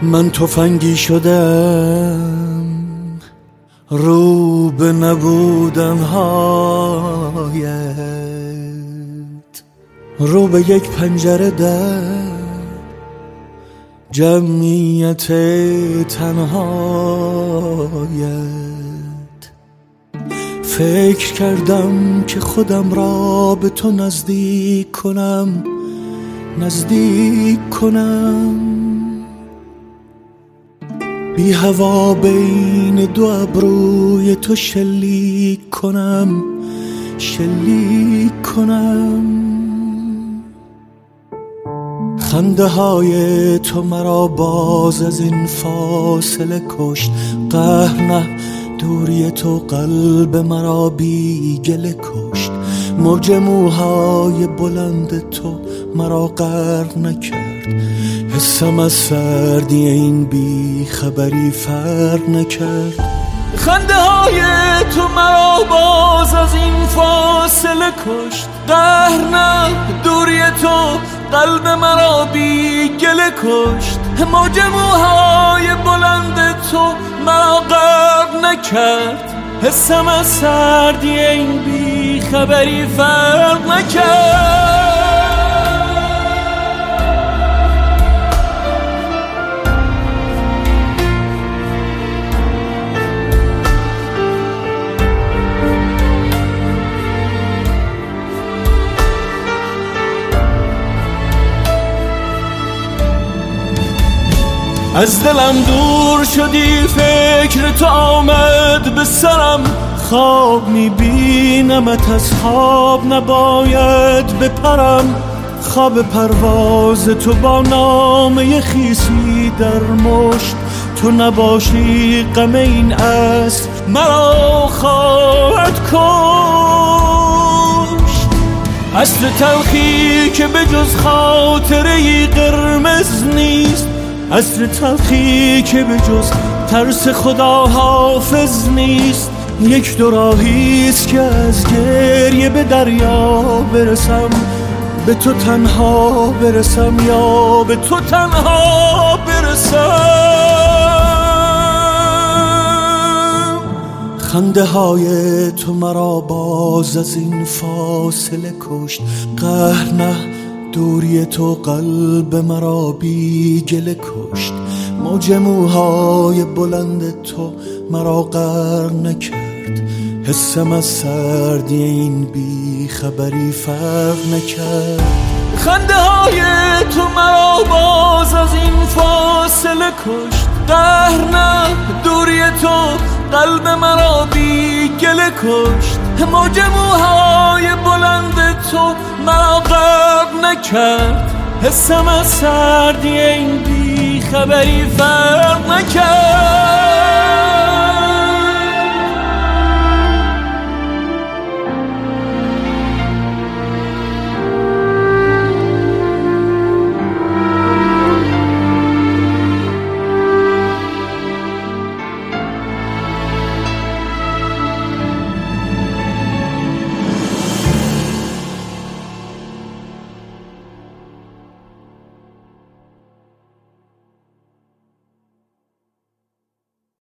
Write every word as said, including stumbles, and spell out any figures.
من تفنگی شدم رو به نبودن هایت، رو به یک پنجره در جمعیت تنهایت. فکر کردم که خودم را به تو نزدیک کنم، نزدیک کنم، بی هوا بین دو ابروی تو شلیک کنم، شلیک کنم. خنده های تو مرا باز از این فاصله کشت، قهر نه دوری تو قلب مرا بی گله کشت. موج موهای بلند تو مرا غرق نکرد، حسم از سردی این بی خبری فرق نکرد. خنده های تو مرا باز از این فاصله کشت، قهر نه دوری تو قلب مرا بی گله کشت. موج موهای بلند تو مرا غرق نکرد، حسم از سردی این بی خبری فرق نکرد. از دلم دور شدی، فکر تو آمد به سرم، خواب میبینمت از خواب نباید بپرم. خواب پرواز تو با نامه خیسی در مشت، تو نباشی غم این اسب مرا خواهد کشت. اصل تلخی که به جز خاطره قرمز نیست، عصر تلخی که به جز ترس خدا حافظ نیست. یک دو راهیست که از گریه به دریا برسم، به تو تنها برسم یا به تو تنها برسم. خنده های تو مرا باز از این فاصله کشت، قهر نه دوری تو قلب مرا بی گله کشت. موج موهای بلند تو مرا غرق نکرد، حسم از سردی این بی خبری فرق نکرد. خنده های تو مرا باز از این فاصله کشت، قهر نه دوری تو قلب مرا بی گله کشت. موج موهای بلند تو مرا غرق نکرد، حسم از سردی این بی خبری فرق نکرد.